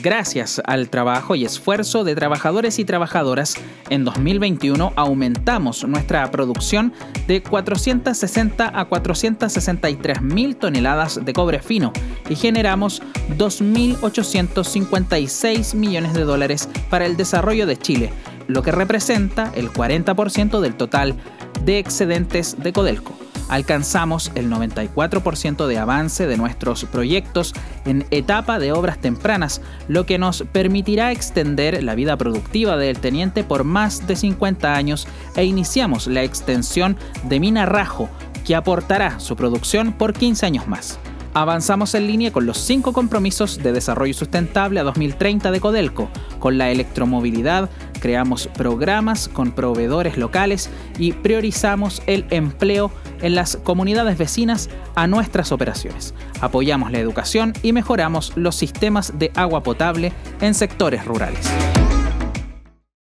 Gracias al trabajo y esfuerzo de trabajadores y trabajadoras, en 2021 aumentamos nuestra producción de 460 a 463 mil toneladas de cobre fino y generamos 2.856 millones de dólares para el desarrollo de Chile, lo que representa el 40% del total de excedentes de Codelco. Alcanzamos el 94% de avance de nuestros proyectos en etapa de obras tempranas, lo que nos permitirá extender la vida productiva del Teniente por más de 50 años e iniciamos la extensión de Mina Rajo, que aportará su producción por 15 años más. Avanzamos en línea con los 5 compromisos de desarrollo sustentable a 2030 de Codelco. Con la electromovilidad, creamos programas con proveedores locales y priorizamos el empleo en las comunidades vecinas a nuestras operaciones. Apoyamos la educación y mejoramos los sistemas de agua potable en sectores rurales.